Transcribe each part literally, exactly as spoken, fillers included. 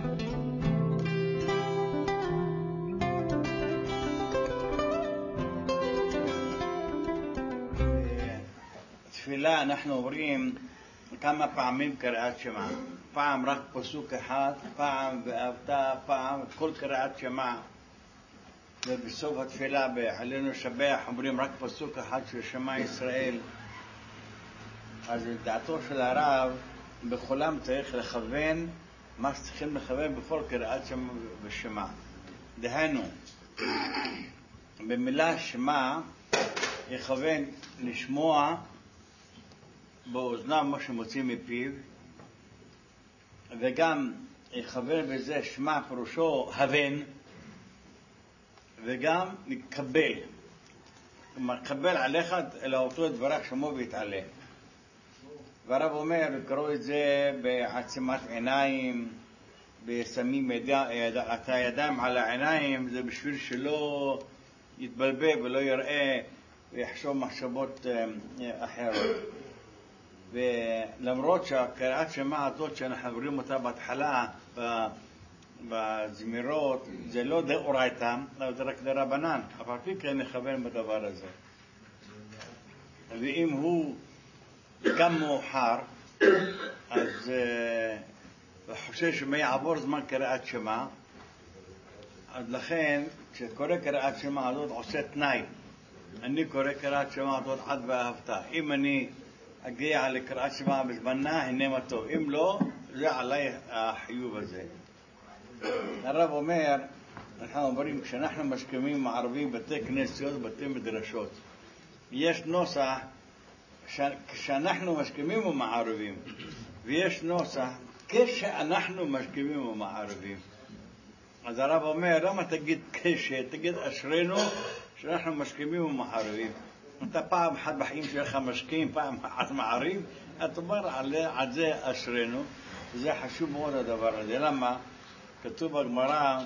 תפילה אנחנו אומרים כמה פעמים קריאת שמע, פעם רק פסוק אחד, פעם ואהבת, פעם כל קריאת שמע. ובסוף התפילה בעלינו לשבח אומרים רק פסוק אחד של שמע ישראל. אז לדעתו של הרב בכולם צריך לכוון מה שצריכים לכוון בכל קריאת שמע ושמע. דהיינו במילה שמע יכוון לשמוע באוזנם מה שמוציא מפיו, וגם יכוון בזה שמע פירושו הבן, וגם לקבל, כלומר קבל עליך אלא אותו דברך שמו ויתעלה. והרב אומר לקרוא את זה בעצימת עיניים, בשמים את הידיים על העיניים, זה בשביל שלא יתבלבל ולא יראה ויחשוב מחשבות אחרות. ולמרות שהקריאת שמע הזאת שאנחנו עוברים אותה בהתחלה בזמירות זה לא דאורייתא, זה רק דרבנן, אבל פי כן נכוון בדבר הזה. ואם הוא גם מאוחר אז חושב שמי יעבור זמן קריאת שמע, אז לכן כשקורא קריאת שמע הזאת עושה תנאי, אני קורא קריאת שמע הזאת עד ואהבת, אם אני אגיע לקריאת שמע בזמנה הנה מה טוב, אם לא זה עליי החיוב הזה. הרב אומר, אנחנו אומרים כשאנחנו משכימים מערבים בתי כנסיות בתי מדרשות, יש נוסח כשאנחנו משכימים ומערבים, ויש נוסח כשאנחנו משכימים ומערבים. אז הרב אומר למה תגיד כש, תגיד אשרנו שאנחנו משכימים ומערבים. אתה פעם אחת בחיים שלך משכים, פעם אחת מעריב, אתה אומר על, על זה אשרנו. זה חשוב מאוד הדבר הזה. למה? כתוב בגמרא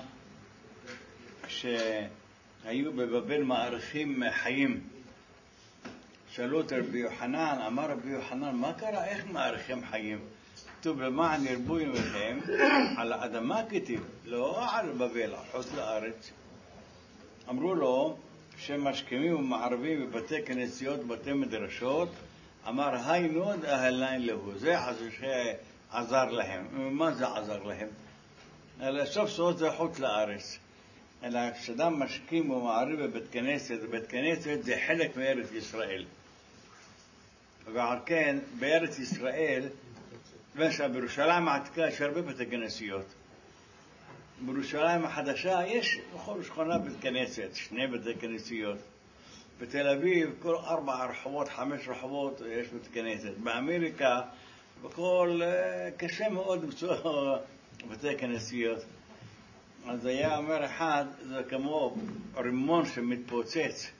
שהיו בבבל מעריכים חיים. שאלו את רבי יוחנן, אמר רבי יוחנן, מה קרה, איך מעריכים חיים? כתוב למען ירבו ימיכם, על האדמה כתיב, לא על בבל, חוץ לארץ. אמרו לו שמשכימים ומערבים בבתי כנסיות ובתי מדרשות, אמר היינו דאהלן להו, זה עזר להם. מה זה עזר להם? אלא סוף סוף זה חוץ לארץ. אלא כשאדם משכים ומערב בבית כנסת, בבית כנסת זה חלק מארץ ישראל. ועל כן בארץ ישראל, בירושלים העתיקה יש הרבה בתי כנסיות. בירושלים החדשה יש בכל שכונה בית כנסת, שני בתי כנסיות. בתל אביב כל ארבע רחובות, חמש רחובות יש בית כנסת. באמריקה בכל קשה מאוד למצוא בתי כנסיות. אז היה אומר אחד, זה כמו רימון שמתפוצץ.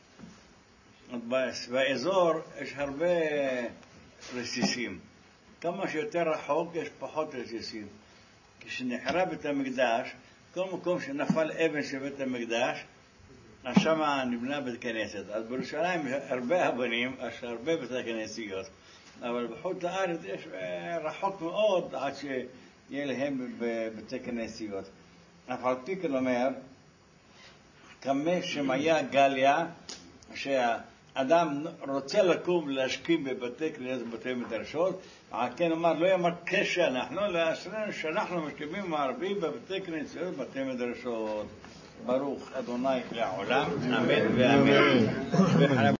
באזור יש הרבה רסיסים. כמה שיותר רחוק יש פחות רסיסים. כשנחרב בית המקדש, כל מקום שנפל אבן של בית המקדש, שם נבנה בית כנסת. אז בירושלים יש הרבה אבנים, יש הרבה בית כנסיות. אבל בחוץ לארץ יש רחוק מאוד עד שיהיה להם בית כנסיות. אף על פי כן אומר, כמה שמיה גליה, שהאדם רוצה לקום להשכים בבתי כנסת ובתי מדרשות, כן אומר, לא יאמר כשאנחנו, לאשרנו שאנחנו משכימים מערבים בבתי כנסיות ובתי מדרשות. ברוך אדוני לעולם, אמן ואמן.